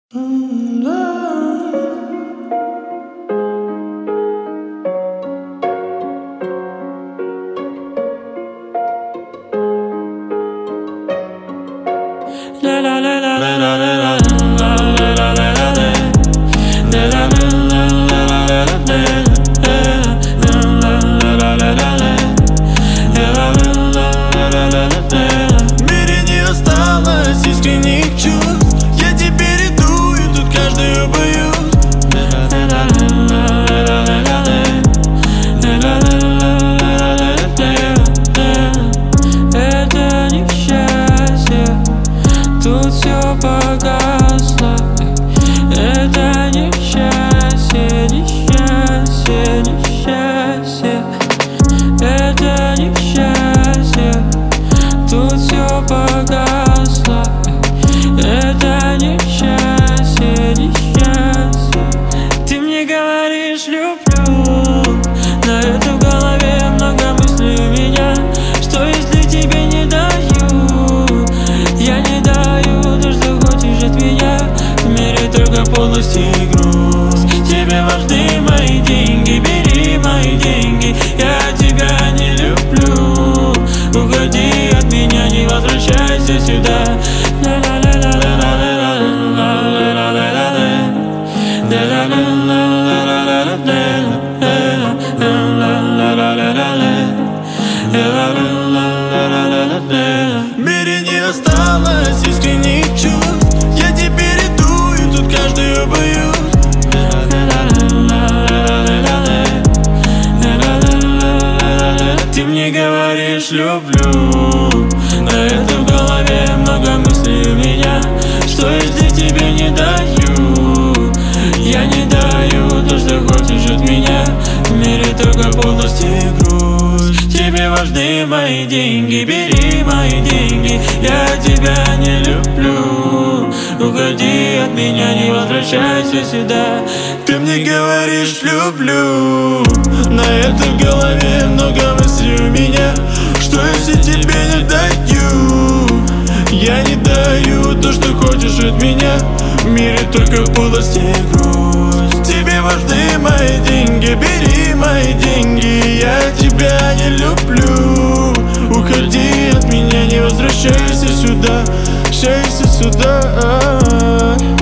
мире не осталось искренних чувств. Я теперь иду, и тут каждую боюсь. Это несчастье, тут все погасло. Это несчастье, несчастье, несчастье. Это несчастье, тут все погасло. Это несчастье, несчастье. Ты мне говоришь люблю, но это в голове много мыслей у меня. Что если тебе не даю? Я не даю то, что хочешь от меня. В мире только полность и грусть. Тебе важны мои деньги, бери мои деньги. Я тебя не люблю. Уходи от меня, не возвращайся сюда. В мире не осталось искренних чувств. Я теперь иду, и тут каждую боюсь. Ты мне говоришь люблю, но это в голове много мыслей у меня. Что если тебе не даю? Я не даю то, что хочешь от меня. В мире только полность и грусть. Тебе важны мои деньги, бери мои деньги. Я тебя не люблю. Уходи от меня, не возвращайся сюда. Ты мне говоришь люблю, но это в голове много мыслей у меня. Что если тебе не даю? Я не даю то, что хочешь от меня. В мире только полость и грусть. Тебе важны мои деньги, бери мои деньги. Я тебя не люблю. Уходи от меня, не возвращайся сюда. Возвращайся сюда.